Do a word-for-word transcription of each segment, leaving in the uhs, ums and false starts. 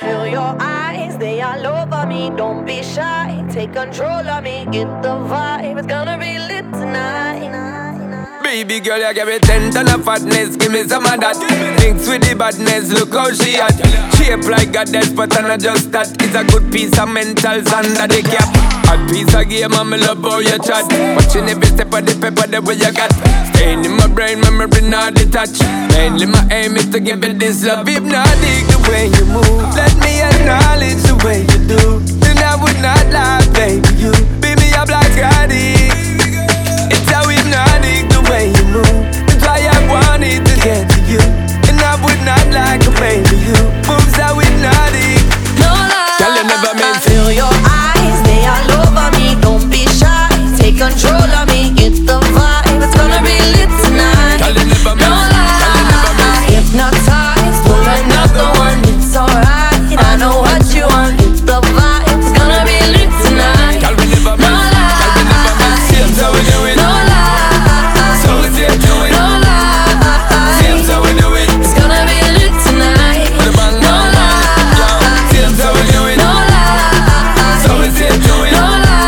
feel your eyes, they all over me. Don't be shy, take control of me. Get the vibe, it's gonna be lit tonight. Baby girl, you give me ten ton of fatness, give me some of that. Mix with the badness, look how she at. Shape like a death, but I'm not just that. It's a good piece of mentals under the cap. A piece of game, I'm love how you chat. Watching every step of the paper, the way you got. Staying in my brain, memory not detached. Mainly my aim is to give it this love. Hypnotic the way you move, let me acknowledge the way you do. Then I would not lie, baby, you beat me up like Scotty. It's how hypnotic the way you move. That's why I wanted to get to you. And I would not like to baby you. Moves how hypnotic. No lie, girl, you never meant to. Feel your eyes, they all over me. Don't be shy, take control of me. Get the vibe, it's gonna be lit tonight. Girl, you never meant. No lie, hypnotized, pull another one. It's alright, I know what you want. Get the vibe, it's gonna be lit tonight. Girl, we never meant. Girl, we never meant. Seems how we do it. No lie, so we see it do it. no lie, Seems how we do it. it's gonna be lit tonight. With a bang, No bang, bang. lie, Seems how we do it. no lie, So we see it do it. no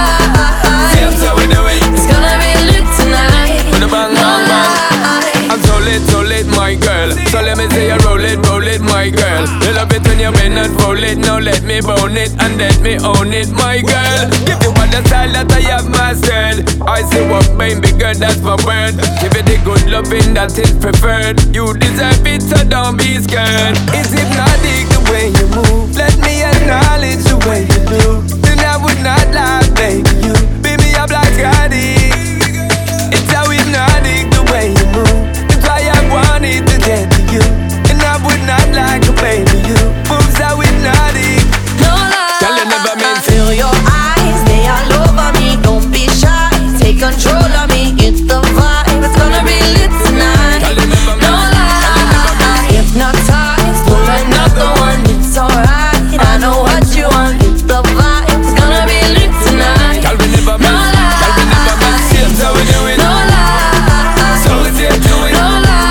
lie, Seems how we do it. it's gonna be lit tonight. With a bang, bang, bang. I'm so lit, so lit, my girl. So let me say you roll it, roll it, my girl. You love it when you bend and roll it. Now let me bone it and let me own it, my girl. Give you all the style that I have mastered. I say what baby girl, that's my word. Give you the good loving that is preferred. You deserve it, so don't be scared. It's hypnotic the way you move. Let me acknowledge the way you do. Then I would not lie, baby, you beat me up like Scotty. It's how hypnotic the way you move. That's why I wanted to get to you. And I would not like to baby you. Moves how hypnotic. No lie, Girl, you never meant to. feel your eyes, they all over me. Don't be shy, take control of me. Get the vibe, it's gonna be lit tonight. Girl, you never meant. No lie, hypnotized, pull another one. It's alright, I know what you want. Get the vibe, it's gonna be lit tonight. Girl, we never No meant. Girl, we never meant. Seems how we do it. No lie, So we see it do it. no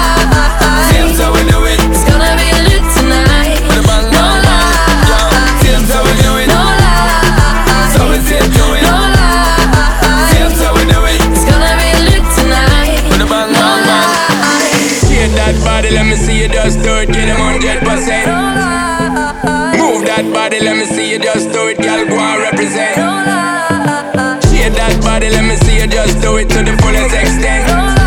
lie, Seems how we do it. it's gonna be lit tonight. With a bang, No bang, bang. lie, Seems how we do it. no lie, So we see it do it. no lie, Seems how we do it. it's gonna be lit tonight. With a bang, bang, bang. Shake that body, let me see you just do it. Get them one hundred percent. Move that body, let me see you just do it. Girl, go and represent. Shake that body, let me see you just do it to the fullest extent.